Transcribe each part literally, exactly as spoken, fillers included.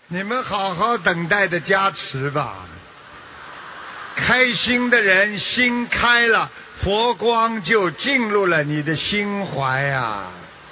你们好好等待的加持吧。开心的人心开了，佛光就进入了你的心怀啊。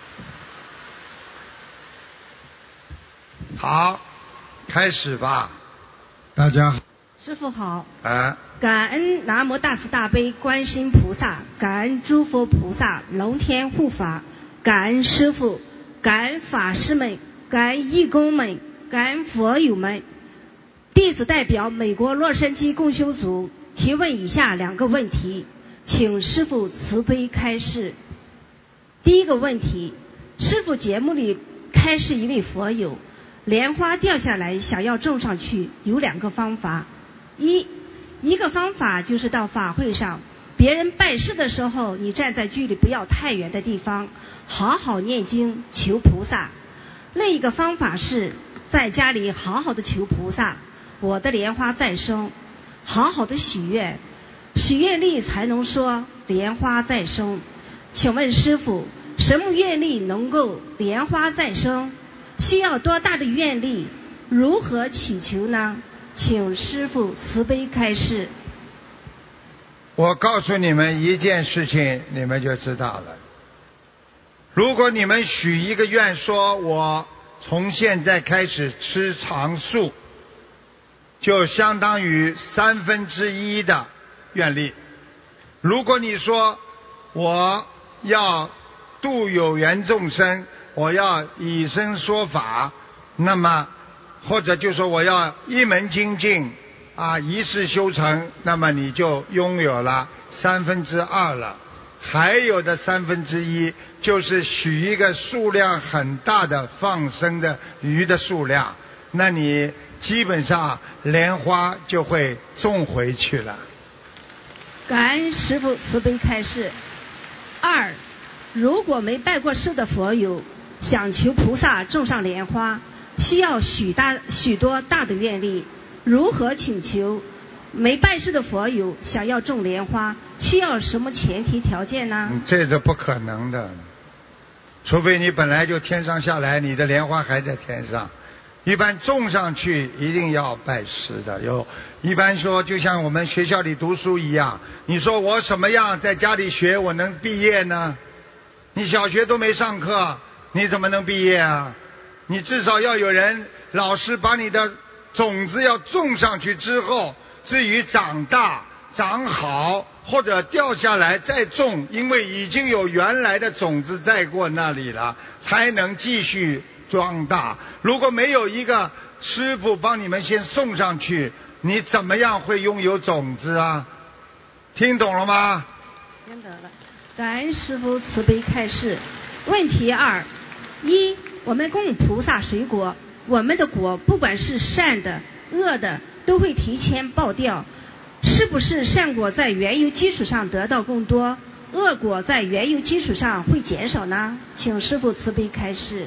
好，开始吧，大家好。 师父好。 啊。 感恩南无大慈大悲观世音菩萨，感恩诸佛菩萨龙天护法，感恩师父，感恩法师们，感恩义工们，感恩佛友们。弟子代表美国洛杉矶共修组提问以下两个问题，请师父慈悲开示。第一个问题，师父节目里开示一位佛友，莲花掉下来想要种上去，有两个方法。一一个方法就是到法会上，别人拜师的时候，你站在距离不要太远的地方，好好念经求菩萨。另一个方法是在家里好好的求菩萨，我的莲花再生，好好的许愿，许愿力才能说莲花再生。请问师父，什么愿力能够莲花再生？需要多大的愿力？如何祈求呢？请师父慈悲开示。 我告诉你们一件事情，你们就知道了。如果你们许一个愿，说我从现在开始吃长素，就相当于三分之一的愿力。如果你说我要度有缘众生，我要以身说法，那么或者就说我要一门精进啊，一世修成，那么你就拥有了三分之二了。还有的三分之一就是许一个数量很大的放生的鱼的数量，那你基本上莲花就会种回去了。 感恩师父慈悲开示。二，如果没拜过师的佛友想求菩萨种上莲花，需要许大许多大的愿力，如何请求？没拜师的佛友想要种莲花，需要什么前提条件呢？ 嗯、这是不可能的，除非你本来就天上下来，你的莲花还在天上。一般种上去一定要拜师的，有一般说就像我们学校里读书一样，你说我什么样在家里学我能毕业呢？你小学都没上课，你怎么能毕业啊？你至少要有人老师把你的种子要种上去之后，至于长大长好或者掉下来再种，因为已经有原来的种子在过那里了，才能继续壮大。如果没有一个师父帮你们先送上去，你怎么样会拥有种子啊？听懂了吗？ 听懂了。感恩师父慈悲开示。问题二：一，我们供菩萨水果，我们的果不管是善的恶的都会提前报掉，是不是善果在原有基础上得到更多，恶果在原有基础上会减少呢？请师父慈悲开示。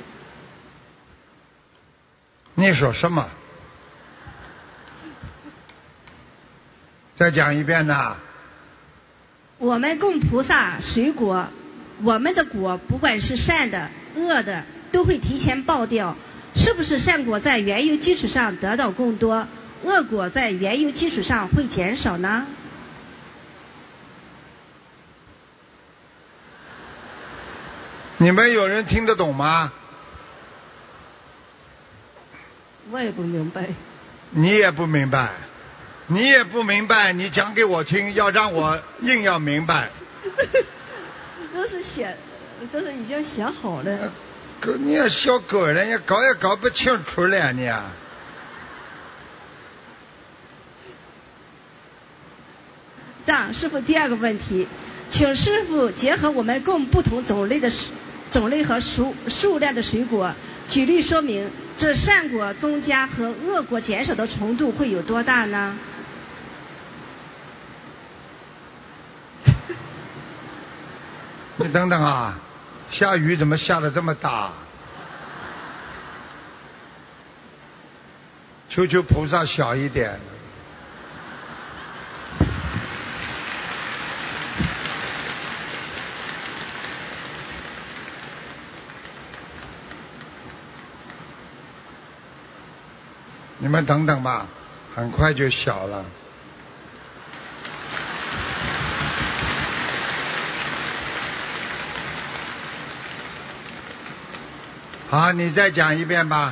你说什么？再讲一遍呐。 我们供菩萨水果，我们的果不管是善的恶的都会提前报掉，是不是善果在原有基础上得到更多，恶果在原有基础上会减少呢？ 你们有人听得懂吗？ 我也不明白。 你也不明白，你也不明白，你讲给我听，要让我硬要明白。 都是写，都是已经写好了。 哥，你也小狗了，你搞也搞不清楚了你啊。 这样，师父第二个问题，请师父结合我们供不同种类的种类和数数量的水果，举例说明这善果增加和恶果减少的程度会有多大呢？ 你等等啊，下雨怎么下得这么大？求求菩萨小一点。 你们等等吧，很快就小了。好，你再讲一遍吧。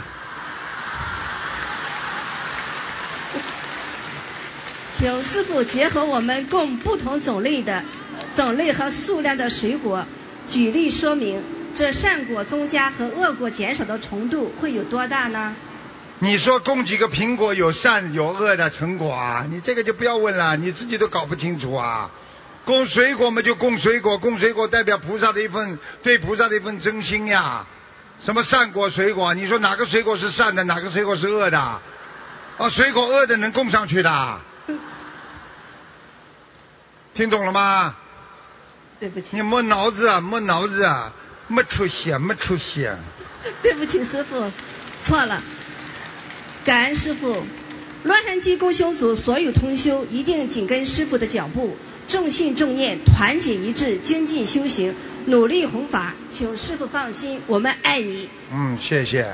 求师父结合我们供不同种类的种类和数量的水果，举例说明这善果增加和恶果减少的程度会有多大呢？ 你说供几个苹果有善有恶的成果啊？你这个就不要问了，你自己都搞不清楚啊。供水果嘛就供水果，供水果代表菩萨的一份对菩萨的一份真心呀。什么善果水果？你说哪个水果是善的，哪个水果是恶的？哦，水果恶的能供上去的。听懂了吗？ 对不起。 你没脑子啊，没脑子啊，没出息，没出息。 对不起，师父，错了。感恩师父。洛杉矶共修组所有同修一定紧跟师父的脚步，重信重念，团结一致，精进修行，努力弘法。请师父放心，我们爱你。 嗯，谢谢。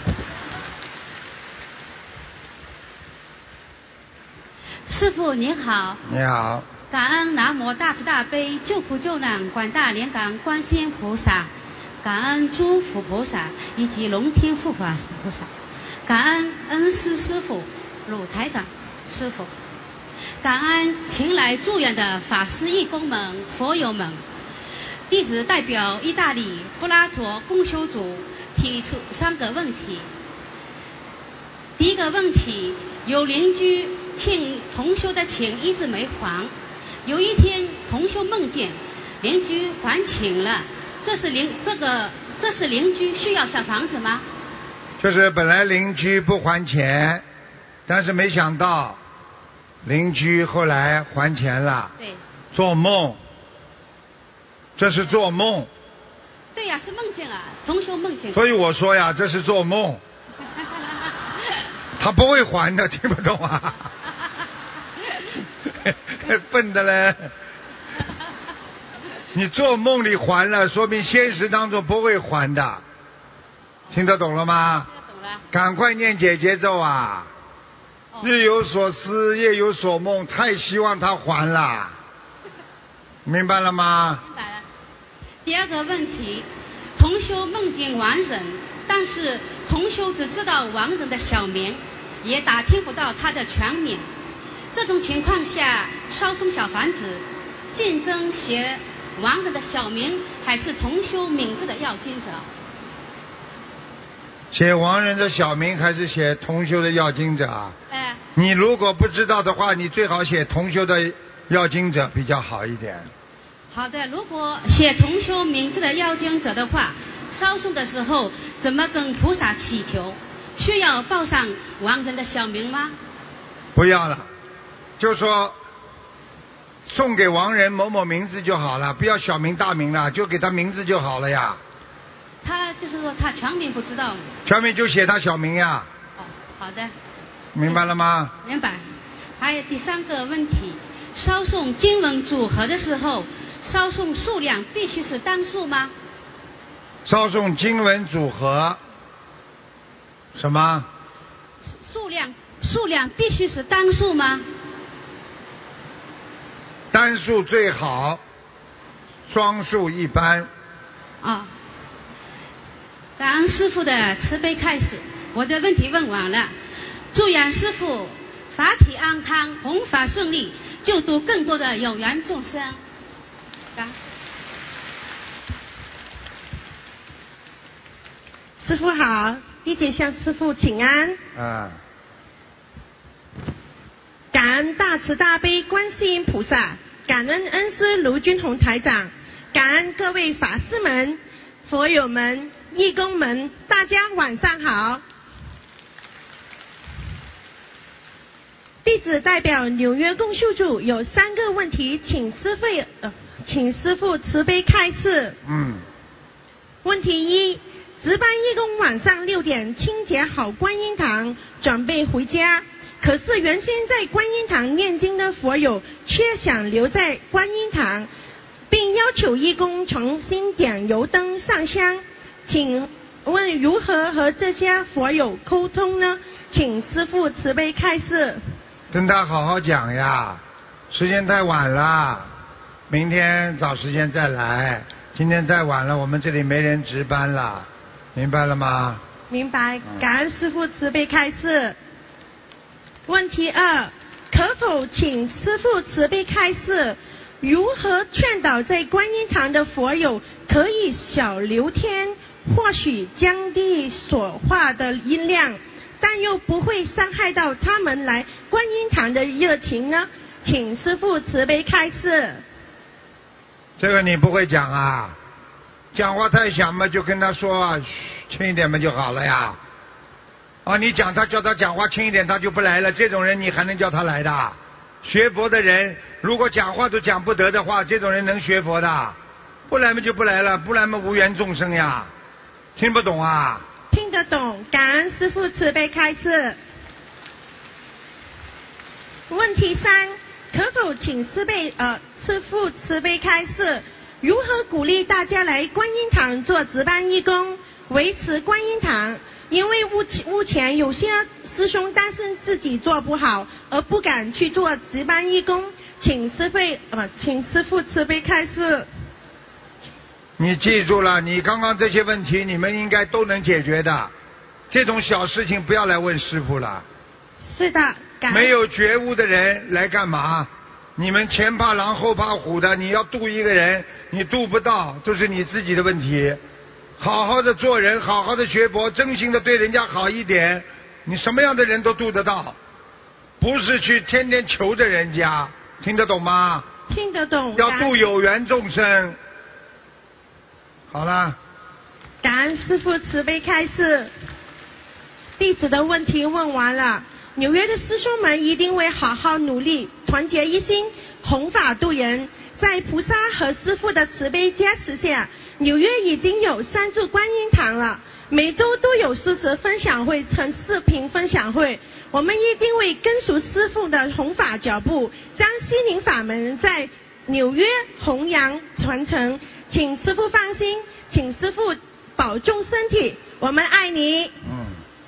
师父您好。 你好。 感恩南无大慈大悲救苦救难广大灵感观世音菩萨，感恩诸佛菩萨以及龙天护法菩萨，感恩恩师师父鲁台长师父，感恩前来助愿的法师义工们佛友们。弟子代表意大利布拉佐共修组提出三个问题。第一个问题，有邻居欠同修的钱一直没还，有一天同修梦见邻居还钱了，这是邻这个这是邻居需要小房子吗？ 就是本来邻居不还钱，但是没想到邻居后来还钱了。 对。 做梦。这是做梦。 对呀，是梦见啊，同修梦见。 所以我说呀，这是做梦。他不会还的，听不懂啊？笨的嘞！你做梦里还了，说明现实当中不会还的。听得懂了吗？ 听得懂了。 赶快念解结咒啊！哦、日有所思，夜有所梦，太希望他还了。明白了吗？ 明白了。第二个问题，同修梦见亡人，但是同修只知道亡人的小名，也打听不到他的全名。这种情况下，烧送小房子，竞争写亡人的小名，还是同修名字的要经者？ 写亡人的小名还是写同修的要经者啊？ 哎。 你如果不知道的话，你最好写同修的要经者比较好一点。 好的，如果写同修名字的要经者的话，烧送的时候怎么跟菩萨祈求？需要报上亡人的小名吗？ 不要了，就说送给亡人某某名字就好了，不要小名大名了，就给他名字就好了呀。 他就是说他全名不知道。 全名就写他小名呀。 哦，好的。 明白了吗？ 明白。还有第三个问题，烧送经文组合的时候，烧送数量必须是单数吗？ 烧送经文组合什么？ 数量数量必须是单数吗？ 单数最好，双数一般。 啊、哦，感恩师父的慈悲开示，我的问题问完了。祝愿师父法体安康，弘法顺利，救度更多的有缘众生。感师父好，弟子向师父请安。 啊。 感恩大慈大悲观世音菩萨，感恩恩师卢军宏台长，感恩各位法师们、佛友们、义工们，大家晚上好。弟子代表纽约共修组有三个问题，请师父呃，请师父慈悲开示。 嗯。 问题一，值班义工晚上六点清洁好观音堂，准备回家。可是原先在观音堂念经的佛友却想留在观音堂，并要求义工重新点油灯上香，请问如何和这些佛友沟通呢？ 请师父慈悲开示。 跟他好好讲呀，时间太晚了，明天找时间再来。今天太晚了，我们这里没人值班了，明白了吗？ 明白，感恩师父慈悲开示。问题二，可否请师父慈悲开示，如何劝导在观音堂的佛友可以小聊天，或许降低说话的音量，但又不会伤害到他们来观音堂的热情呢？请师父慈悲开示。 这个你不会讲啊？讲话太响嘛，就跟他说啊，轻一点嘛就好了呀。啊，你讲他叫他讲话轻一点，他就不来了。这种人你还能叫他来的？学佛的人如果讲话都讲不得的话，这种人能学佛的？不来嘛就不来了，不来嘛无缘众生呀。听不懂啊？ 听得懂，感恩师父慈悲开示。问题三，可否请师辈呃师父慈悲开示，如何鼓励大家来观音堂做值班义工，维持观音堂？因为目目前有些师兄担心自己做不好，而不敢去做值班义工，请师辈呃请师父慈悲开示。 你记住了，你刚刚这些问题你们应该都能解决的，这种小事情不要来问师父了。 是的，感恩。 没有觉悟的人来干嘛？你们前怕狼后怕虎的，你要渡一个人你渡不到，都是你自己的问题。好好的做人，好好的学佛，真心的对人家好一点，你什么样的人都渡得到，不是去天天求着人家。听得懂吗？ 听得懂。 要渡有缘众生。好了， 感恩师父慈悲开示。弟子的问题问完了，纽约的师兄们一定会好好努力，团结一心，弘法度人。在菩萨和师父的慈悲加持下，纽约已经有三座观音堂了，每周都有素食分享会、成视频分享会。我们一定会跟随师父的弘法脚步，将心灵法门在纽约弘扬传承。请师父放心，请师父保重身体，我们爱你。 嗯，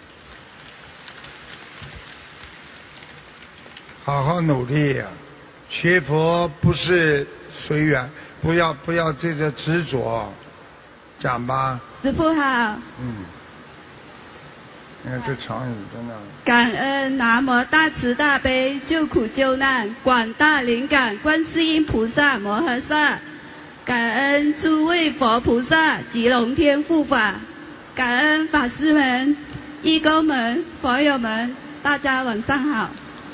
好好努力呀、啊！学佛不是随缘，不要不要这个执着，讲吧。 师父好。 嗯。你看这长语真的。 感恩南无大慈大悲救苦救难广大灵感观世音菩萨摩诃萨，感恩诸位佛菩萨及龙天护法，感恩法师们、义工们、佛友们，大家晚上好。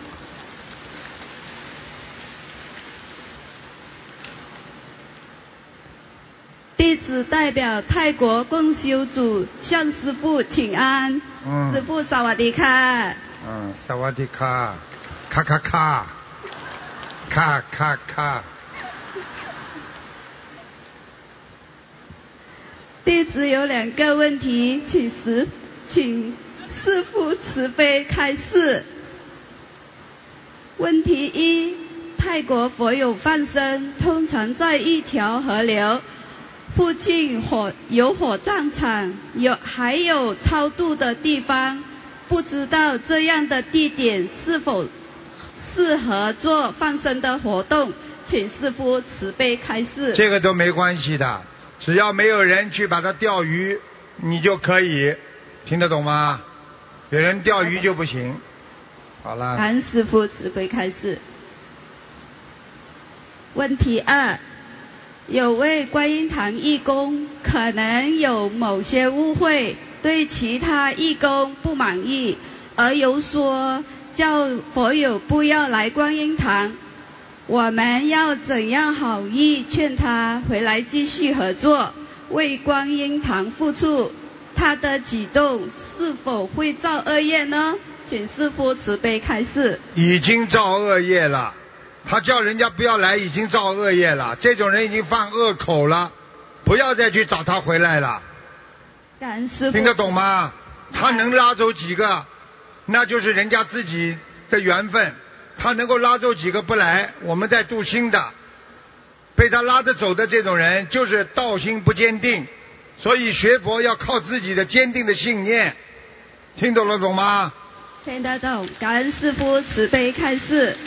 弟子代表泰国共修组向师父请安。嗯。师父萨瓦迪卡。 嗯，萨瓦迪卡，咔咔咔，咔咔咔。 弟子有两个问题，请师请师父慈悲开示。问题一：泰国佛友放生通常在一条河流附近火有火葬场，有还有超度的地方，不知道这样的地点是否适合做放生的活动，请师父慈悲开示。 这个都没关系的，只要没有人去把它钓鱼，你就可以，听得懂吗？有人钓鱼就不行。好了。 感恩师父慈悲开示。问题二。有位观音堂义工可能有某些误会，对其他义工不满意，而有说叫佛友不要来观音堂。我们要怎样好意劝他回来继续合作，为观音堂付出？他的举动是否会造恶业呢？请师父慈悲开示。 已经造恶业了。他叫人家不要来，已经造恶业了。这种人已经犯恶口了，不要再去找他回来了。 感恩师父。 听得懂吗？他能拉走几个，那就是人家自己的缘分。他能够拉走几个不来，我们在度新的。被他拉得走的这种人，就是道心不坚定。所以学佛要靠自己的坚定的信念。听懂了懂吗？ 听得懂，感恩师父慈悲开示。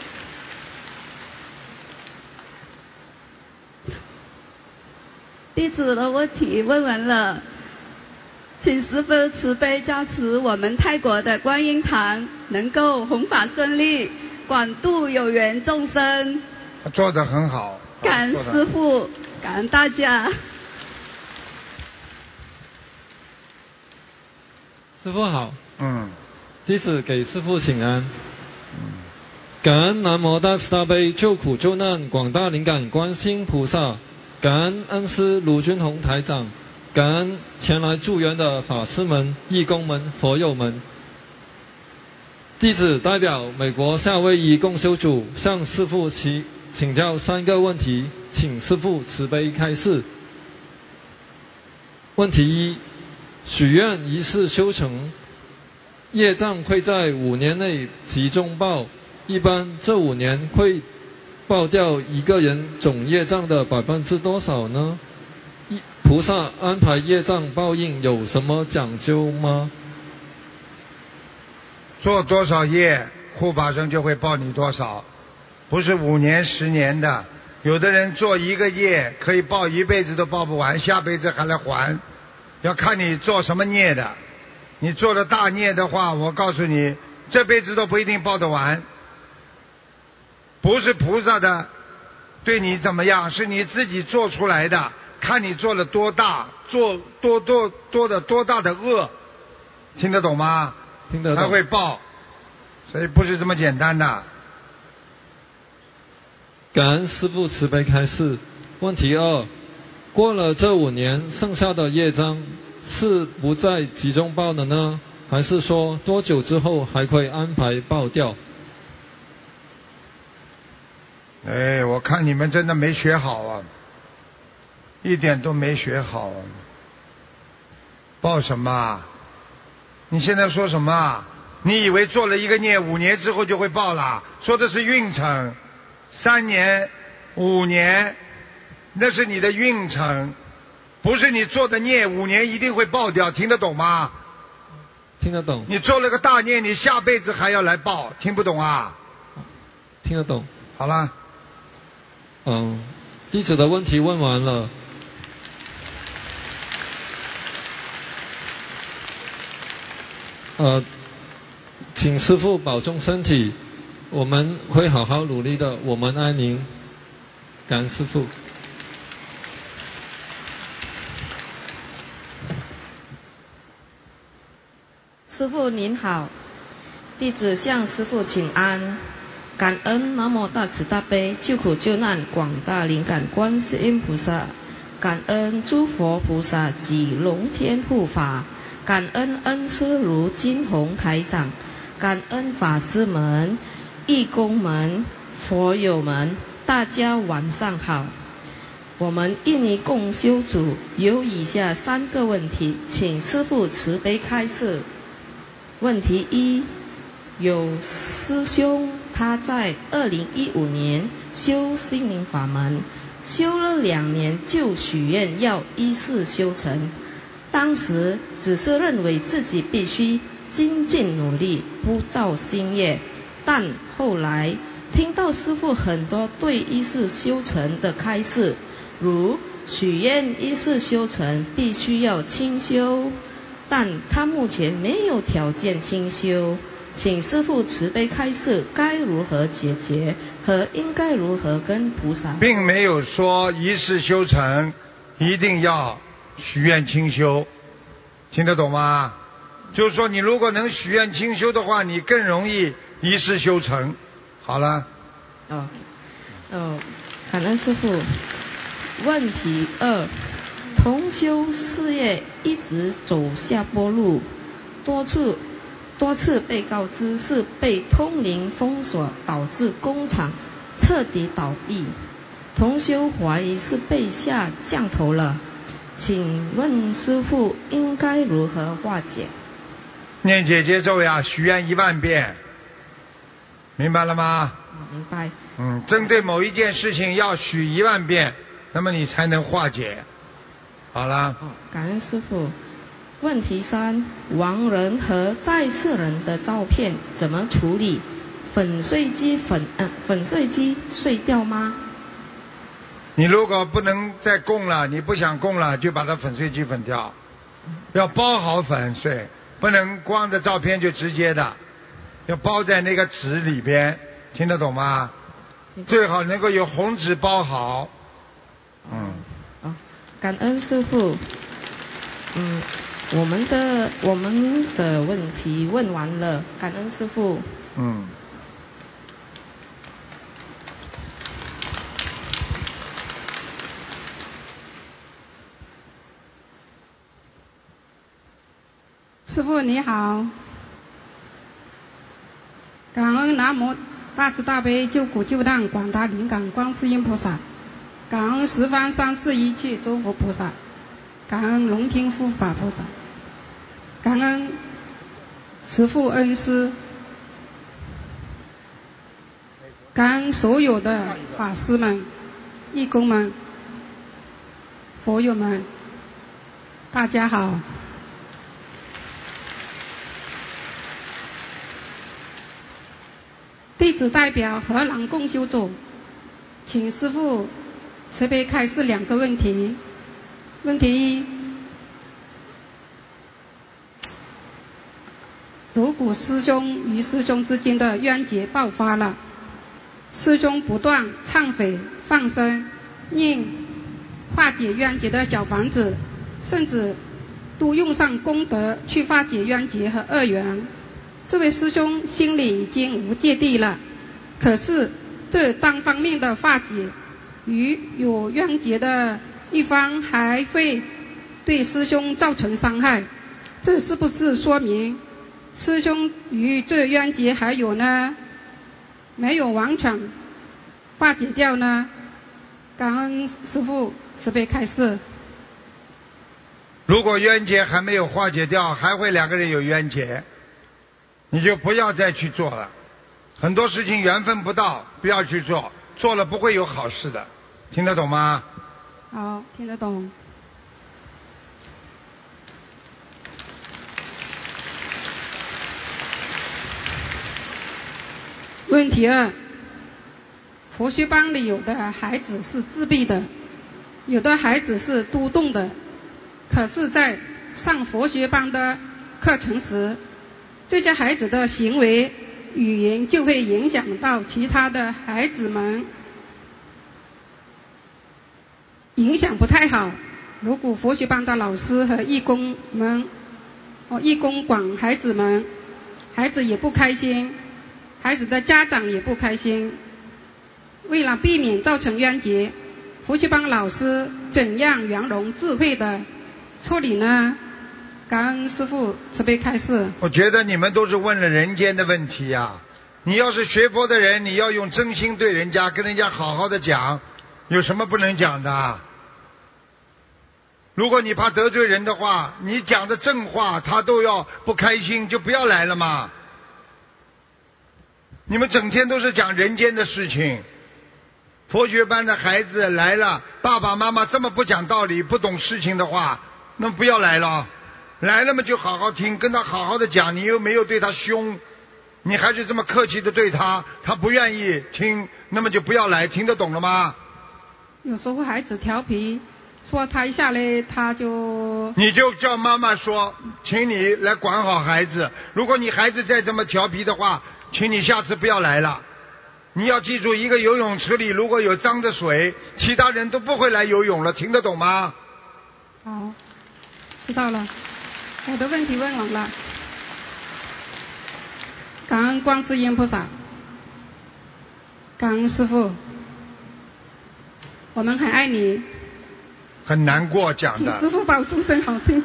弟子的问题问完了，请师父慈悲加持我们泰国的观音堂能够弘法顺利，广度有缘众生。 做得很好， 感恩师父，感恩大家。 师父好， 嗯， 弟子给师父请安。嗯，感恩南无大慈大悲救苦救难广大灵感观世音菩萨，感恩恩师卢军宏台长，感恩前来助缘的法师们、义工们、佛友们。弟子代表美国夏威夷共修组向师父请请教三个问题，请师父慈悲开示。问题一，许愿一世修成，业障会在五年内集中报，一般这五年会报掉一个人总业障的百分之多少呢？菩萨安排业障报应有什么讲究吗？ 做多少业，护法神就会报你多少，不是五年十年的。有的人做一个业可以报一辈子都报不完，下辈子还来还，要看你做什么孽的。你做了大孽的话，我告诉你，这辈子都不一定报得完。不是菩萨的对你怎么样，是你自己做出来的，看你做了多大，做多多多的多大的恶，听得懂吗？ 听得懂。 他会报，所以不是这么简单的。 感恩师父慈悲开示。问题二，过了这五年，剩下的业障是不再集中报的呢，还是说多久之后还会安排报掉？ 哎，我看你们真的没学好啊，一点都没学好啊。报什么？你现在说什么？你以为做了一个孽，五年之后就会报了？说的是运程，三年、五年，那是你的运程，不是你做的孽，五年一定会报掉，听得懂吗？ 听得懂。 你做了个大孽，你下辈子还要来报，听不懂啊？ 听得懂。 好了。 嗯，弟子的问题问完了。呃，请师父保重身体，我们会好好努力的，我们爱您，感恩师父。 师父您好，弟子向师父请安，感恩南无大慈大悲救苦救难广大灵感观世音菩萨，感恩诸佛菩萨及龙天护法，感恩恩师如金红台长，感恩法师们、义工们、佛友们，大家晚上好。我们印尼共修组有以下三个问题，请师父慈悲开示。问题一，有师兄他在二零一五年修心灵法门，修了两年就许愿要一世修成，当时只是认为自己必须精进努力，不造新业，但后来听到师父很多对一世修成的开示，如许愿一世修成必须要清修，但他目前没有条件清修，请师父慈悲开示该如何解决和应该如何跟菩萨。 并没有说一世修成一定要许愿清修，听得懂吗？就是说你如果能许愿清修的话，你更容易一世修成。好了。 哦，哦，感恩师父。问题二，同修事业一直走下坡路，多次多次被告知是被通灵封锁，导致工厂彻底倒闭。同修怀疑是被下降头了，请问师父应该如何化解？ 念姐姐咒呀，许愿一万遍，明白了吗？ 明白。 嗯，针对某一件事情要许一万遍，那么你才能化解。好了。 哦，感恩师父。 问题三：亡人和在世人的照片怎么处理？粉碎机粉呃粉碎机碎掉吗？ 你如果不能再供了，你不想供了，就把它粉碎机粉掉，要包好粉碎，不能光着照片就直接的，要包在那个纸里边，听得懂吗？最好能够有红纸包好。嗯。 啊，感恩师父。嗯，我们的我们的问题问完了，感恩师父。 嗯。 师父你好，感恩南无大慈大悲救苦救难广大灵感观世音菩萨，感恩十方三世一切诸佛菩萨，感恩龙天护法菩萨，感恩慈父恩师，感恩所有的法师们、义工们、佛友们，大家好。弟子代表荷兰共修组，请师父慈悲开示两个问题。问题一：如果师兄与师兄之间的冤结爆发了，师兄不断忏悔、放生、念化解冤结的小房子，甚至都用上功德去化解冤结和恶缘。这位师兄心里已经无芥蒂了，可是这单方面的化解，与有冤结的一方还会对师兄造成伤害，这是不是说明师兄与这冤结还有呢没有完全化解掉呢？感恩师父慈悲开示。 如果冤结还没有化解掉，还会两个人有冤结，你就不要再去做了。很多事情缘分不到，不要去做，做了不会有好事的。听得懂吗？ 好，听得懂。问题二：佛学班里有的孩子是自闭的，有的孩子是多动的，可是在上佛学班的课程时，这些孩子的行为语言就会影响到其他的孩子们，影响不太好。如果佛学班的老师和义工们哦，义工管孩子们，孩子也不开心，孩子的家长也不开心。为了避免造成冤结，佛学班老师怎样圆融智慧的处理呢？感恩师父慈悲开示。 我觉得你们都是问了人间的问题呀、啊。你要是学佛的人，你要用真心对人家，跟人家好好的讲，有什么不能讲的？如果你怕得罪人的话，你讲的正话他都要不开心，就不要来了嘛。你们整天都是讲人间的事情，佛学班的孩子来了，爸爸妈妈这么不讲道理、不懂事情的话，那不要来了。来了嘛就好好听，跟他好好的讲，你又没有对他凶，你还是这么客气的对他，他不愿意听，那么就不要来，听得懂了吗？ 有时候孩子调皮，说他一下来他就…… 你就叫妈妈说，请你来管好孩子，如果你孩子再这么调皮的话，请你下次不要来了。你要记住，一个游泳池里如果有脏的水，其他人都不会来游泳了，听得懂吗？ 好，知道了。我的问题问完了，感恩观世音菩萨，感恩师父，我们很爱你。 很难过讲的。 师父保重身好身体。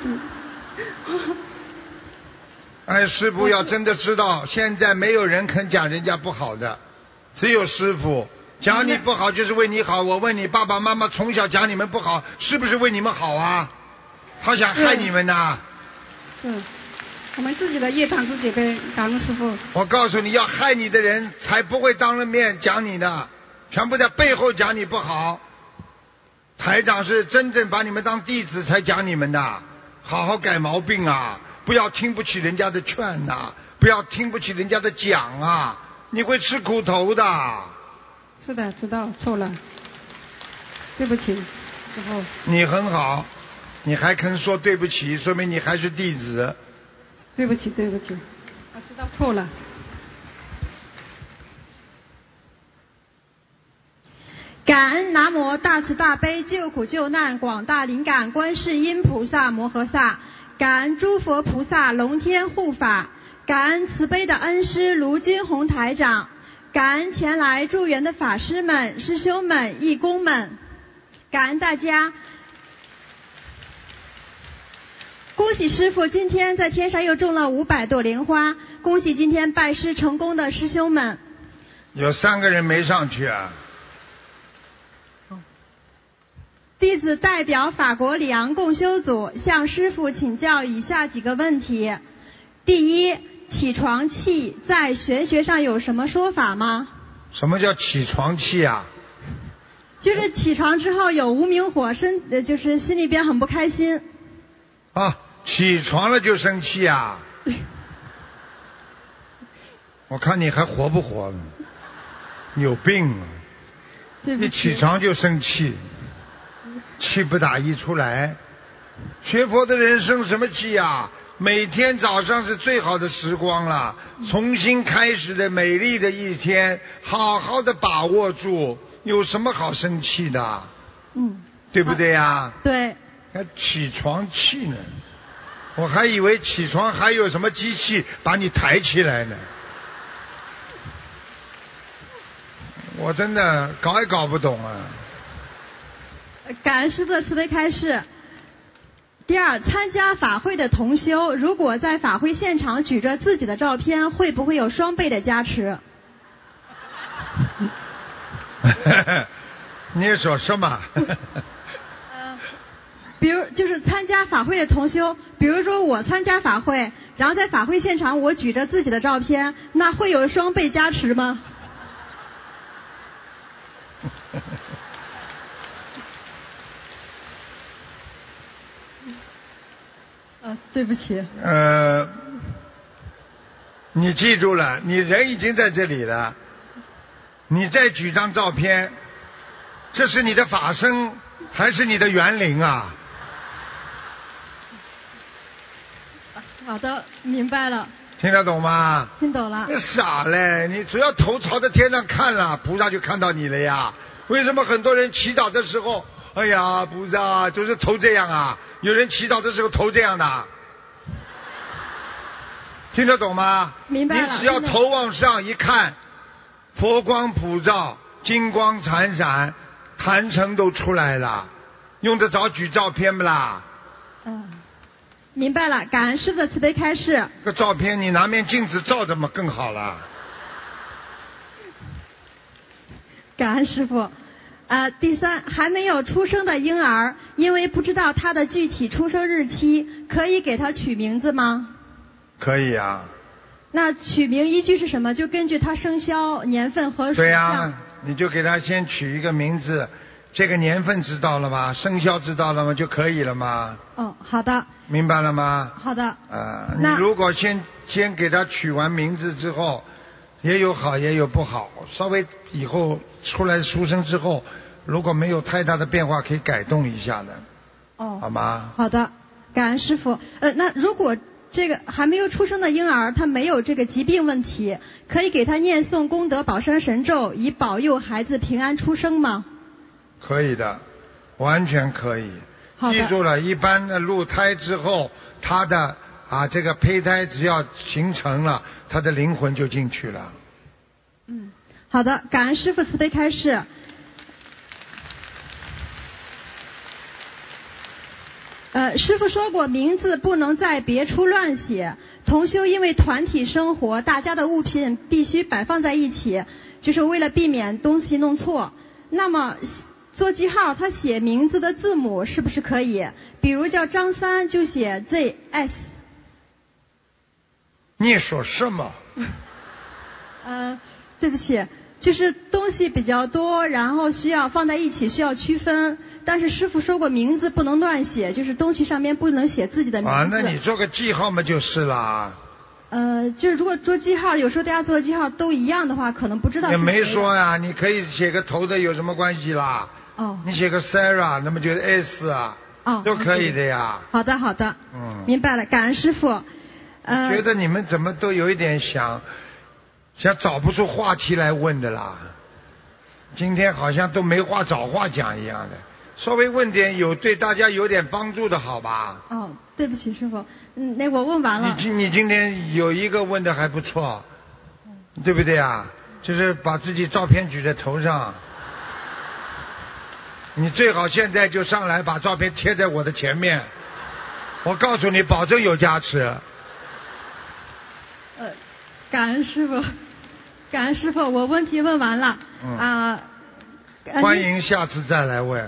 哎，师父要真的知道，现在没有人肯讲人家不好的，只有师父讲你不好就是为你好。我问你，爸爸妈妈从小讲你们不好，是不是为你们好啊？他想害你们呐。 是，我们自己的业障自己背，感恩师父。 我告诉你，要害你的人才不会当着面讲你的，全部在背后讲你不好。台长是真正把你们当弟子才讲你们的， 好好改毛病啊！不要听不起人家的劝呐、啊，不要听不起人家的讲啊，你会吃苦头的。 是的，知道错了，对不起，师父。 你很好，你还肯说对不起，说明你还是弟子。 对不起，对不起，我知道错了。 感恩南无大慈大悲救苦救难广大灵感观世音菩萨摩诃萨，感恩诸佛菩萨龙天护法，感恩慈悲的恩师卢军宏台长，感恩前来助缘的法师们、师兄们、义工们，感恩大家。恭喜师父今天在天上又种了五百朵莲花，恭喜今天拜师成功的师兄们。 有三个人没上去啊。 弟子代表法国里昂共修组向师父请教以下几个问题：第一，起床气在玄学上有什么说法吗？ 什么叫起床气啊？ 就是起床之后有无名火，身呃就是心里边很不开心。 啊，起床了就生气啊？我看你还活不活了？有病啊！一起床就生气。气不打一处来，学佛的人生什么气啊？每天早上是最好的时光了，重新开始的美丽的一天，好好的把握住，有什么好生气的？ 嗯， 对不对呀、啊？ 对。 还起床气呢，我还以为起床还有什么机器把你抬起来呢，我真的搞也搞不懂啊。 感恩师父的慈悲开示。第二，参加法会的同修，如果在法会现场举着自己的照片，会不会有双倍的加持？ 你说什么？ 呃，比如就是参加法会的同修，比如说我参加法会，然后在法会现场我举着自己的照片，那会有双倍加持吗？呃，对不起。 呃，你记住了，你人已经在这里了，你再举张照片，这是你的法身还是你的园林啊？ 好的，明白了。 听得懂吗？ 听懂了。 你傻嘞！你只要头朝着天上看了，菩萨就看到你了呀。为什么很多人祈祷的时候，哎呀，菩萨就是头这样啊？有人祈祷的时候头这样的，听得懂吗？ 明白了。 你只要头往上一看，佛光普照，金光闪闪，坛城都出来了，用得着举照片不啦？ 嗯，明白了。感恩师父的慈悲开示。 这个照片你拿面镜子照着嘛更好了。 感恩师父。呃，第三，还没有出生的婴儿，因为不知道他的具体出生日期，可以给他取名字吗？ 可以啊。 那取名依据是什么？就根据他生肖年份和属相。 对呀、啊，你就给他先取一个名字，这个年份知道了吗？生肖知道了吗？就可以了吗？ 哦，好的。 明白了吗？ 好的。 呃，你如果先先给他取完名字之后，也有好也有不好，稍微以后出来出生之后，如果没有太大的变化，可以改动一下的。 哦。 好吗？ 好的，感恩师父。呃，那如果这个还没有出生的婴儿，他没有这个疾病问题，可以给他念诵功德宝山神咒，以保佑孩子平安出生吗？ 可以的，完全可以。 好的。 记住了，一般的入胎之后，他的啊这个胚胎只要形成了，他的灵魂就进去了。 嗯，好的，感恩师父慈悲开示。呃，师父说过，名字不能在别处乱写。同修因为团体生活，大家的物品必须摆放在一起，就是为了避免东西弄错。那么做记号，他写名字的字母是不是可以？比如叫张三，就写 Z S。 你说什么？ 呃，对不起，就是东西比较多，然后需要放在一起，需要区分。 但是师傅说过名字不能乱写，就是东西上面不能写自己的名字。 啊，那你做个记号嘛就是啦。 呃，就是如果做记号，有时候大家做的记号都一样的话，可能不知道是也没谁的说呀，你可以写个头的有什么关系啦？ 哦， 你写个 Sarah， 那么就是 S 啊， 哦， 都可以的呀。 好的，好的， 嗯， 明白了，感恩师傅。呃， 觉得你们怎么都有一点想，想找不出话题来问的啦。今天好像都没话找话讲一样的，稍微问点有对大家有点帮助的好吧？ 哦，对不起师傅，嗯，那我问完了。 你今你今天有一个问的还不错，对不对啊？就是把自己照片举在头上，你最好现在就上来把照片贴在我的前面，我告诉你，保证有加持。 呃，感恩师傅，感恩师傅，我问题问完了。 嗯。 啊、呃。 欢迎下次再来问。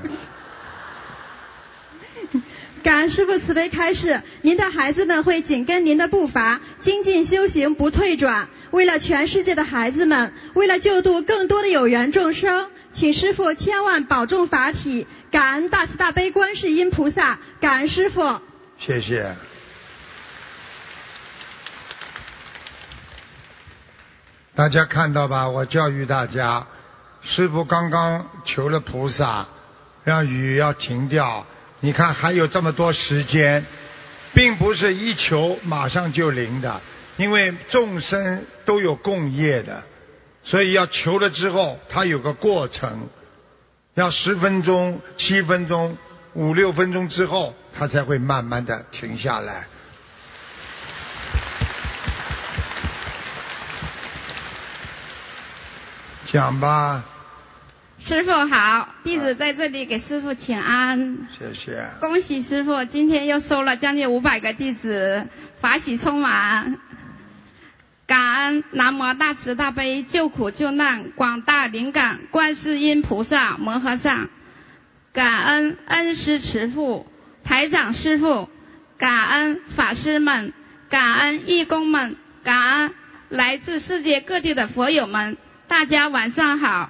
感恩师父慈悲开示，您的孩子们会紧跟您的步伐，精进修行不退转。为了全世界的孩子们，为了救度更多的有缘众生，请师父千万保重法体。感恩大慈大悲观世音菩萨，感恩师父。 谢谢。大家看到吧？我教育大家，师父刚刚求了菩萨，让雨要停掉。你看还有这么多时间，并不是一求马上就灵的，因为众生都有共业的，所以要求了之后，它有个过程，要十分钟、七分钟、五六分钟之后，它才会慢慢的停下来。讲吧。 师父好，弟子在这里给师父请安。 谢谢。 恭喜师父，今天又收了将近五百个弟子，法喜充满。感恩南无大慈大悲救苦救难广大灵感观世音菩萨摩诃萨，感恩恩师慈父台长师父，感恩法师们，感恩义工们，感恩来自世界各地的佛友们，大家晚上好。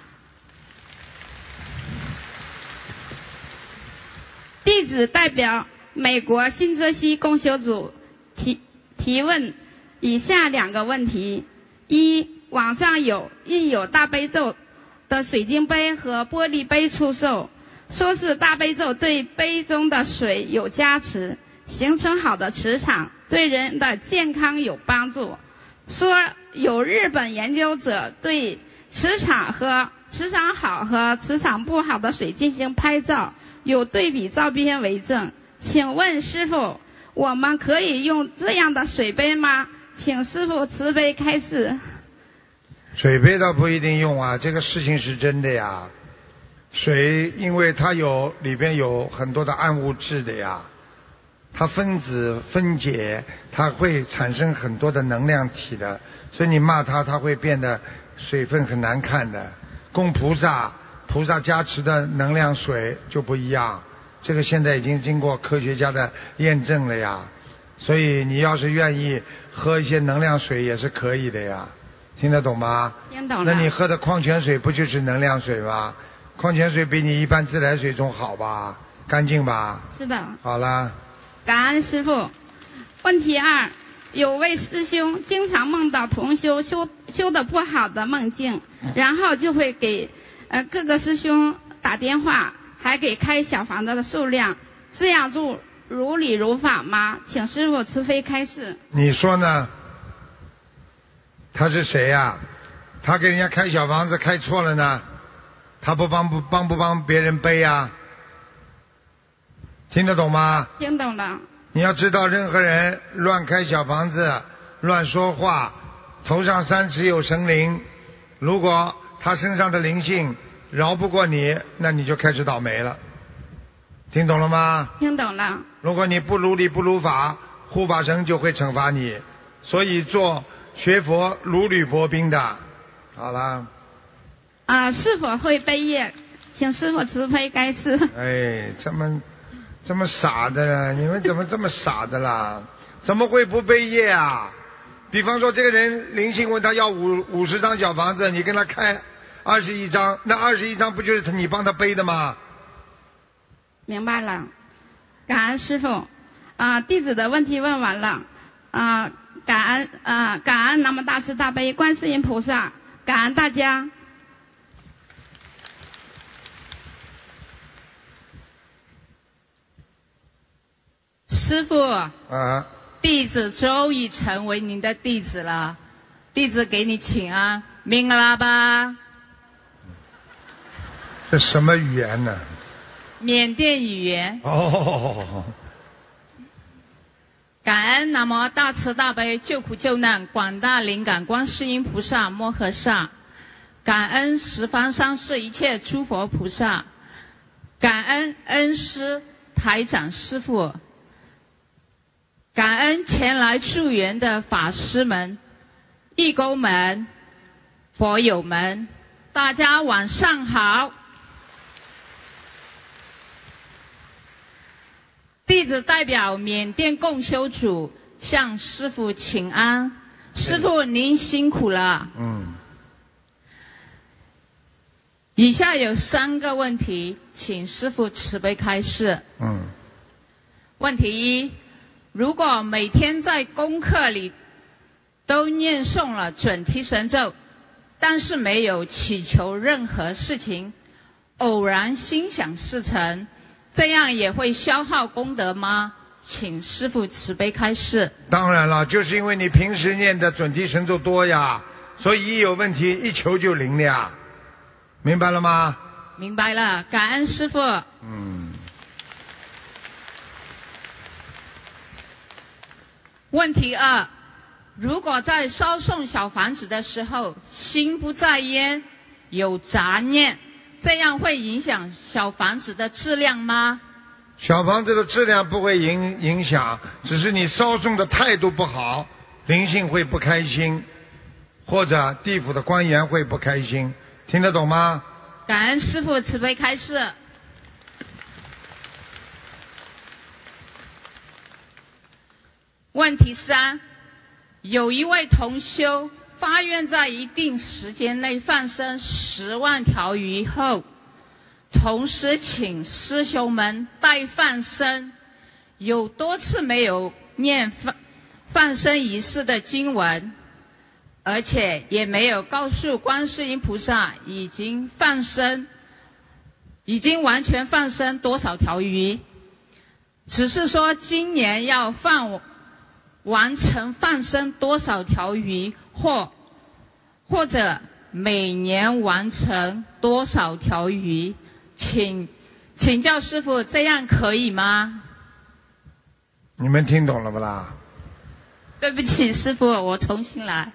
弟子代表美国新泽西共修组提提问以下两个问题：一，网上有印有大悲咒的水晶杯和玻璃杯出售，说是大悲咒对杯中的水有加持，形成好的磁场，对人的健康有帮助。说有日本研究者对磁场和磁场好和磁场不好的水进行拍照，有对比照片为证。请问师父，我们可以用这样的水杯吗？请师父慈悲开示。 水杯倒不一定用啊，这个事情是真的呀。水因为它有里边有很多的暗物质的呀，它分子分解，它会产生很多的能量体的，所以你骂它，它会变得水分很难看的。供菩萨，菩萨加持的能量水就不一样，这个现在已经经过科学家的验证了呀。所以你要是愿意喝一些能量水也是可以的呀，听得懂吗？ 听懂了。 那你喝的矿泉水不就是能量水吗？矿泉水比你一般自来水中好吧，干净吧？ 是的。 好了。 感恩师父。问题二，有位师兄经常梦到同修修修的不好的梦境，然后就会给呃各个师兄打电话，还给开小房子的数量，这样做如理如法吗？请师父慈悲开示。 你说呢？他是谁呀、啊？他给人家开小房子开错了呢，他不帮不帮不帮别人背啊？听得懂吗？ 听懂了。 你要知道，任何人乱开小房子、乱说话，头上三尺有神灵，如果他身上的灵性饶不过你，那你就开始倒霉了。听懂了吗？ 听懂了。 如果你不如理不如法，护法神就会惩罚你。所以做学佛如履薄冰的。好了。 啊、呃，是否会背业？请师父慈悲开示。 哎，这么这么傻的了，你们怎么这么傻的啦？怎么会不背业啊？比方说，这个人灵性问他要五五十张小房子，你跟他开二十一张，那二十一张不就是你帮他背的吗？ 明白了，感恩师父。啊，弟子的问题问完了。啊，感恩啊，感恩南无大慈大悲观世音菩萨，感恩大家。 师父， 啊， 弟子终于成为您的弟子了，弟子给你请安，明白了吧？ 这什么语言呢？ 缅甸语言。 哦。 感恩南无大慈大悲救苦救难广大灵感观世音菩萨摩诃萨，感恩十方三世一切诸佛菩萨，感恩恩师台长师父，感恩前来助缘的法师们、义工们、佛友们，大家晚上好。弟子代表缅甸共修组向师父请安，师父您辛苦了。 嗯。 以下有三个问题，请师父慈悲开示。 嗯。 问题一：如果每天在功课里都念诵了准提神咒，但是没有祈求任何事情，偶然心想事成，这样也会消耗功德吗？请师父慈悲开示。 当然了，就是因为你平时念的准提神咒多呀，所以一有问题一求就灵了呀，明白了吗？ 明白了，感恩师父。 嗯。 问题二：如果在烧送小房子的时候心不在焉，有杂念，这样会影响小房子的质量吗？ 小房子的质量不会影影响，只是你烧送的态度不好，灵性会不开心，或者地府的官员会不开心，听得懂吗？ 感恩师父慈悲开示。问题三：有一位同修发愿在一定时间内放生十万条鱼后，同时请师兄们代放生，有多次没有念放放生仪式的经文，而且也没有告诉观世音菩萨已经放生，已经完全放生多少条鱼，只是说今年要放完成放生多少条鱼，或或者每年完成多少条鱼，请请教师父，这样可以吗？ 你们听懂了不啦？ 对不起师父，我重新来。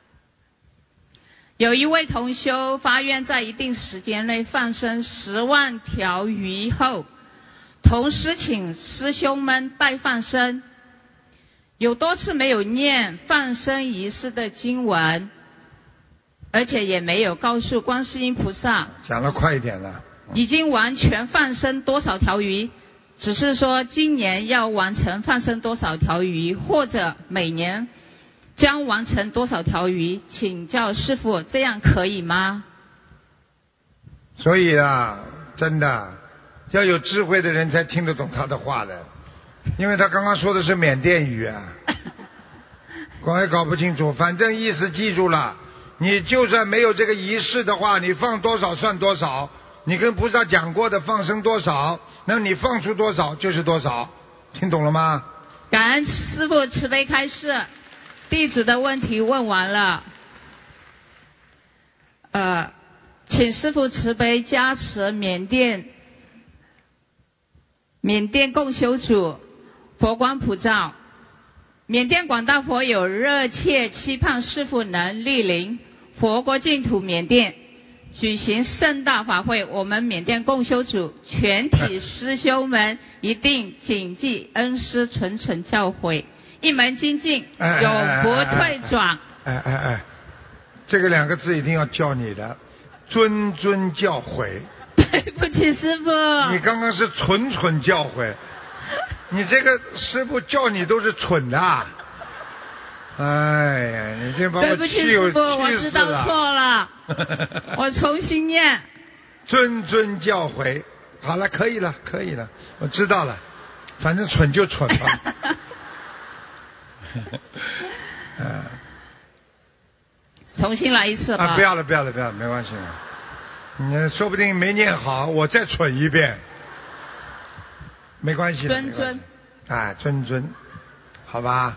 有一位同修发愿在一定时间内放生十万条鱼后，同时请师兄们代放生，有多次没有念放生仪式的经文，而且也没有告诉观世音菩萨。 讲得快一点了。 已经完全放生多少条鱼，只是说今年要完成放生多少条鱼，或者每年将完成多少条鱼，请教师父，这样可以吗？ 所以啊，真的要有智慧的人才听得懂他的话的，因为他刚刚说的是缅甸语啊，我也搞不清楚，反正意思记住了。你就算没有这个仪式的话，你放多少算多少，你跟菩萨讲过的放生多少，那你放出多少就是多少，听懂了吗？ 感恩师父慈悲开示，弟子的问题问完了。呃，请师父慈悲加持缅甸缅甸共修组佛光普照，缅甸广大佛友热切期盼师父能莅临佛国净土缅甸举行盛大法会，我们缅甸共修组全体师兄们一定谨记恩师谆谆教诲，一门精进，永不退转。 哎哎哎，这个两个字一定要教你的，谆谆教诲。 对不起师父， 你刚刚是蠢蠢教诲，你这个师父教你都是蠢的。哎呀，你这把我气有气死了。对不起师父， 我知道错了，我重新念。 谆谆教诲， 好了，可以了，可以了，我知道了，反正蠢就蠢吧。嗯、 重新来一次吧。 啊，不要了，不要了，不要了，没关系了。你说不定没念好，我再蠢一遍，没关系的。 尊尊。 啊，尊尊，好吧。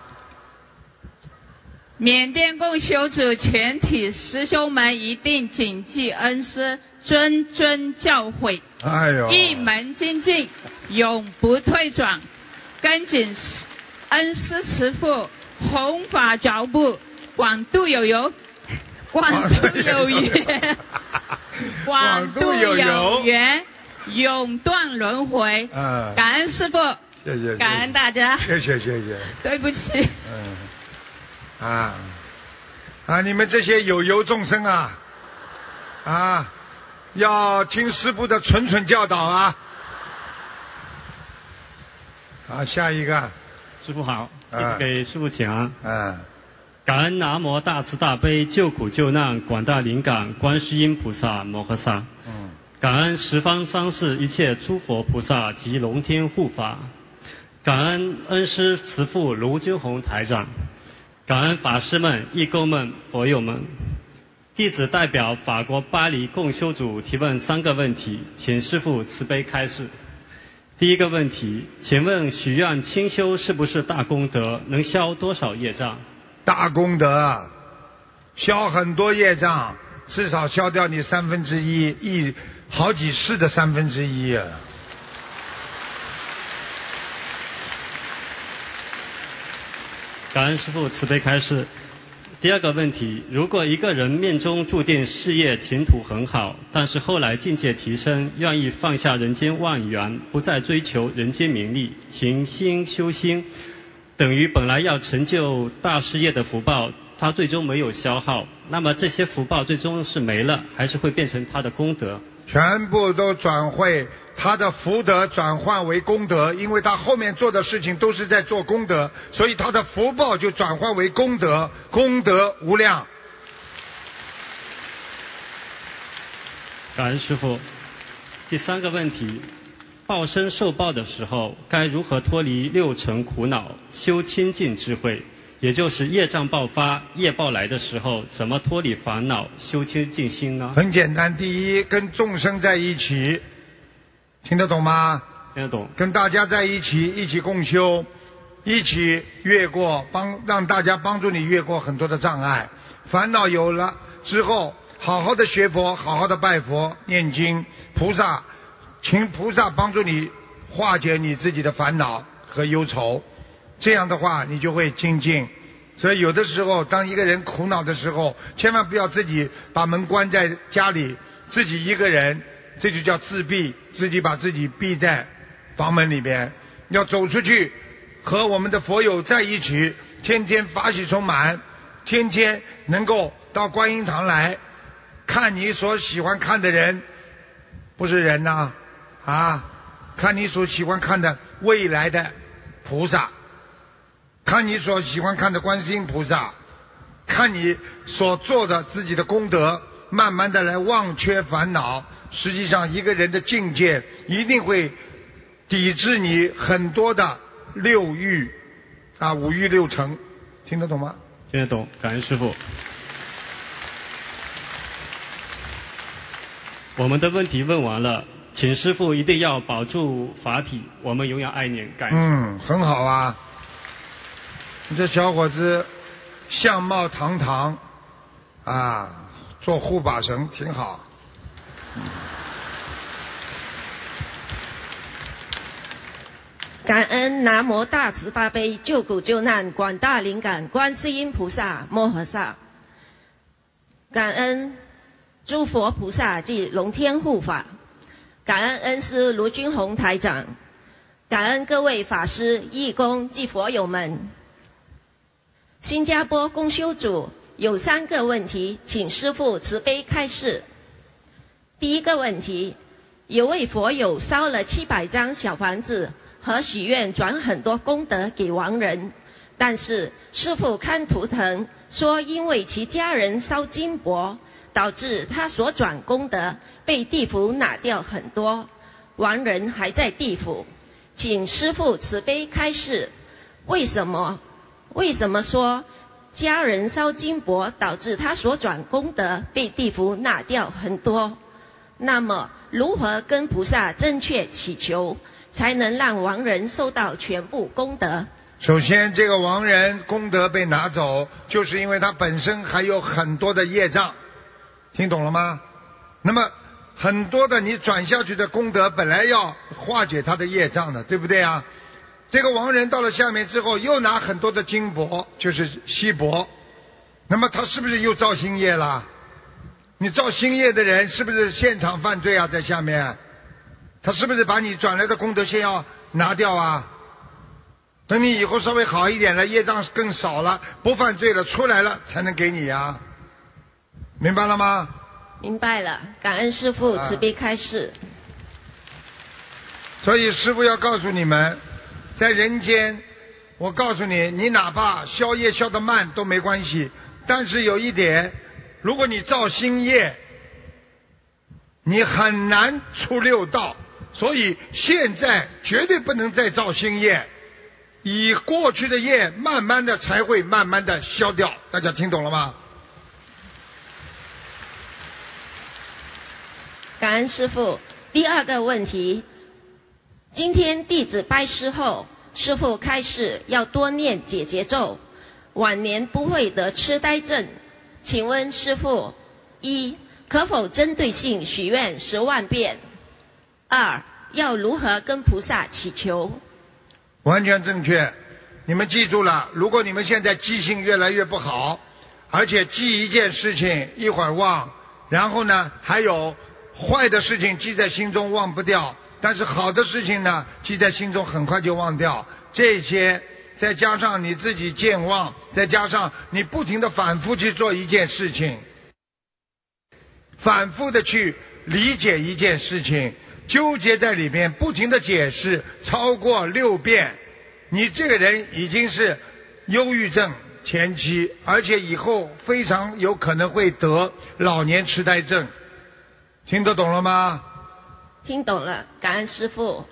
缅甸共修组全体师兄们一定谨记恩师谆谆教诲， 哎呦， 一门精进，永不退转，跟紧恩师慈父弘法脚步，广度有缘，广度有缘，广度有缘，永断轮回。 嗯， 感恩师父， 谢谢， 感恩大家， 谢谢谢谢。 对不起。 嗯。啊啊！你们这些有由众生啊啊，要听师父的谆谆教导啊！好，下一个。 师父好， 啊、 给师父请安。 嗯。 感恩南无大慈大悲救苦救难广大灵感观世音菩萨摩诃萨。 嗯。 感恩十方三世一切诸佛菩萨及龙天护法。感恩恩师慈父卢军宏台长。感恩法师们、义工们、佛友们，弟子代表法国巴黎共修组提问三个问题，请师父慈悲开示。第一个问题，请问许愿清修是不是大功德？能消多少业障？ 大功德，消很多业障，至少消掉你三分之一，一好几世的三分之一啊。 感恩师父慈悲开示。第二个问题，如果一个人命中注定事业前途很好，但是后来境界提升，愿意放下人间万缘，不再追求人间名利，行心修心，等于本来要成就大事业的福报，他最终没有消耗，那么这些福报最终是没了，还是会变成他的功德？ 全部都转会，他的福德转换为功德，因为他后面做的事情都是在做功德，所以他的福报就转换为功德，功德无量。 感恩师父。第三个问题，报身受报的时候，该如何脱离六尘苦恼，修清净智慧？也就是业障爆发、业报来的时候，怎么脱离烦恼、修清净心呢？ 很简单，第一，跟众生在一起，听得懂吗？ 听得懂。 跟大家在一起，一起共修，一起越过，帮让大家帮助你越过很多的障碍。烦恼有了之后，好好的学佛，好好的拜佛、念经，菩萨，请菩萨帮助你化解你自己的烦恼和忧愁。这样的话，你就会精进。所以有的时候，当一个人苦恼的时候，千万不要自己把门关在家里，自己一个人，这就叫自闭，自己把自己闭在房门里边。要走出去，和我们的佛友在一起，天天法喜充满，天天能够到观音堂来看你所喜欢看的人，不是人呐 啊, 啊，看你所喜欢看的未来的菩萨。看你所喜欢看的观世音菩萨，看你所做的自己的功德，慢慢的来忘却烦恼。实际上，一个人的境界一定会抵制你很多的六欲啊，五欲六尘，听得懂吗？ 听得懂，感恩师父。我们的问题问完了，请师父一定要保住法体，我们永远爱念感恩。 嗯，很好啊。你这小伙子相貌堂堂啊，做护法神挺好。 感恩南无大慈大悲救苦救难广大灵感观世音菩萨摩诃萨。感恩诸佛菩萨及龙天护法。感恩恩师卢军宏台长。感恩各位法师、义工及佛友们。新加坡共修组有三个问题，请师父慈悲开示。第一个问题，有位佛友烧了七百张小房子和许愿转很多功德给亡人，但是师父看图腾说，因为其家人烧金箔，导致他所转功德被地府拿掉很多。 亡人还在地府，请师父慈悲开示，为什么为什么说家人烧金箔导致他所转功德被地府拿掉很多？那么如何跟菩萨正确祈求，才能让亡人收到全部功德？ 首先，这个亡人功德被拿走，就是因为他本身还有很多的业障，听懂了吗？那么很多的你转下去的功德，本来要化解他的业障的，对不对啊？这个亡人到了下面之后，又拿很多的金箔，就是锡箔，那么他是不是又造新业了？你造新业的人是不是现场犯罪啊？在下面，他是不是把你转来的功德先要拿掉啊？等你以后稍微好一点了，业障更少了，不犯罪了，出来了才能给你呀，明白了吗？ 明白了，感恩师父慈悲开示。 所以师父要告诉你们，在人间，我告诉你，你哪怕消业消得慢都没关系，但是有一点，如果你造新业，你很难出六道，所以现在绝对不能再造新业，以过去的业慢慢的才会慢慢的消掉，大家听懂了吗？ 感恩师父。第二个问题，今天弟子拜师后，师父开示要多念解结咒，晚年不会得痴呆症。请问师父，一，可否针对性许愿十万遍？二，要如何跟菩萨祈求？ 完全正确，你们记住了，如果你们现在记性越来越不好，而且记一件事情一会儿忘，然后呢还有坏的事情记在心中忘不掉，但是好的事情呢记在心中很快就忘掉，这些再加上你自己健忘，再加上你不停的反复去做一件事情，反复的去理解一件事情，纠结在里面，不停的解释，超过六遍，你这个人已经是忧郁症前期，而且以后非常有可能会得老年痴呆症。听得懂了吗？ 听懂了，感恩师父。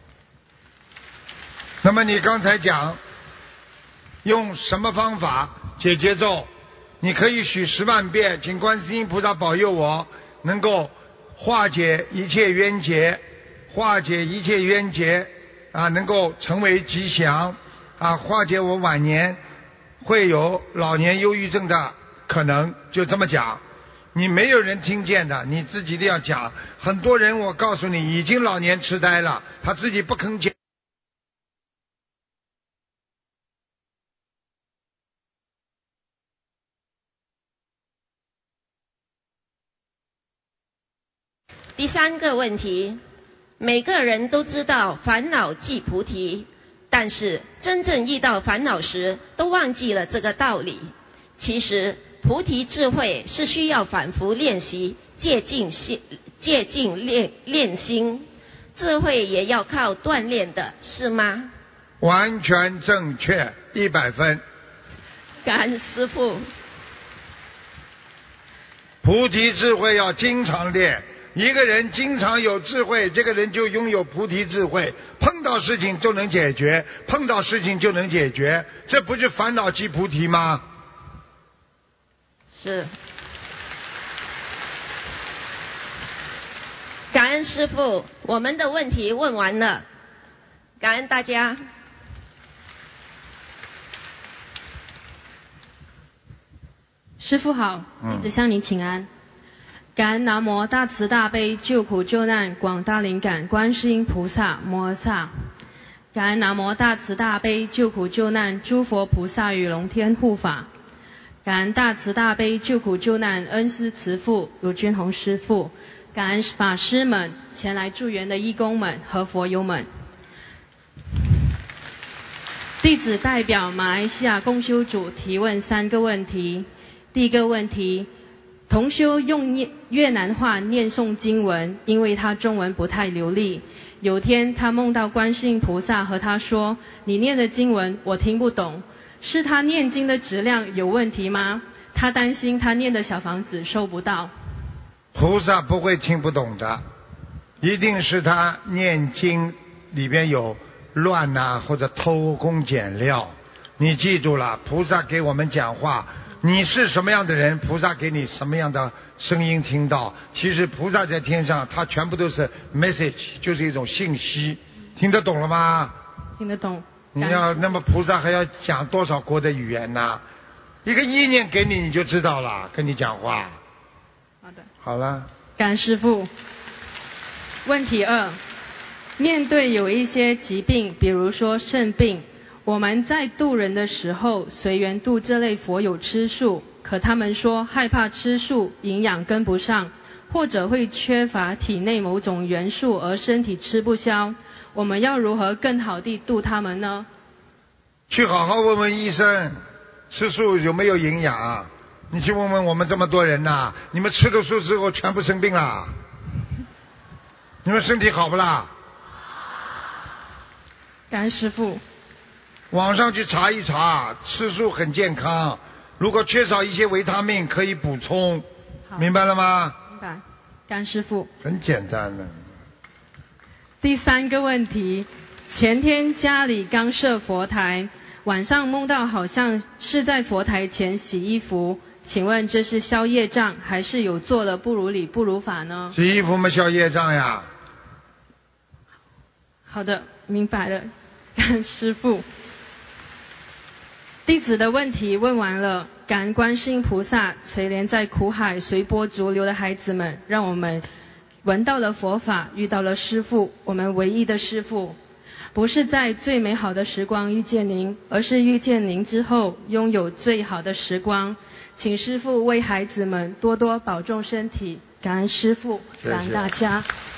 那么你刚才讲用什么方法解节奏？你可以许十万遍，请观世音菩萨保佑我能够化解一切冤结，化解一切冤结啊，能够成为吉祥啊，化解我晚年会有老年忧郁症的可能，就这么讲。你没有人听见的，你自己一定要讲。很多人我告诉你已经老年痴呆了，他自己不肯讲。 第三个问题，每个人都知道烦恼即菩提，但是真正遇到烦恼时都忘记了这个道理。其实菩提智慧是需要反复练习，借境心，借境练练心，智慧也要靠锻炼的，是吗？ 完全正确，一百分。 感恩师父。 菩提智慧要经常练，一个人经常有智慧，这个人就拥有菩提智慧，碰到事情就能解决，碰到事情就能解决，这不是烦恼即菩提吗？ 是。感恩师父，我们的问题问完了，感恩大家。 师父好，弟子向您请安。感恩南无大慈大悲救苦救难广大灵感观世音菩萨摩诃萨。感恩南无大慈大悲救苦救难诸佛菩萨与龙天护法。感恩大慈大悲救苦救难恩师慈父卢军宏师父。感恩法师们、前来助缘的义工们和佛友们。弟子代表马来西亚共修组提问三个问题。第一个问题，同修用越南话念诵经文，因为他中文不太流利。有天他梦到观世音菩萨和他说，你念的经文我听不懂，是他念经的质量有问题吗？他担心他念的小房子收不到。 菩萨不会听不懂的， 一定是他念经里边有乱呐、啊，或者偷工减料。你记住了，菩萨给我们讲话，你是什么样的人，菩萨给你什么样的声音听到。其实菩萨在天上，他全部都是 message， 就是一种信息，听得懂了吗？ 听得懂。 你要那么菩萨还要讲多少国的语言呢？一个意念给你，你就知道了，跟你讲话。 好的。 好了。 感恩师父。问题二，面对有一些疾病，比如说肾病，我们在度人的时候，随缘度这类佛友吃素，可他们说害怕吃素营养跟不上，或者会缺乏体内某种元素而身体吃不消，我们要如何更好地度他们呢？ 去好好问问医生，吃素有没有营养？你去问问我们这么多人呐、啊，你们吃了素之后全部生病了，你们身体好不啦？ 感恩师父。 网上去查一查，吃素很健康，如果缺少一些维他命可以补充，明白了吗？ 明白。感恩师父。 很简单的。 第三个问题，前天家里刚设佛台，晚上梦到好像是在佛台前洗衣服，请问这是消业障还是有做了不如理不如法呢？ 洗衣服嘛消业障呀。 好的，明白了。感恩师父。弟子的问题问完了，感恩观世音菩萨垂怜在苦海随波逐流的孩子们，让我们闻到了佛法，遇到了师父，我们唯一的师父。不是在最美好的时光遇见您，而是遇见您之后拥有最好的时光。请师父为孩子们多多保重身体，感恩师父，感恩大家。 谢谢。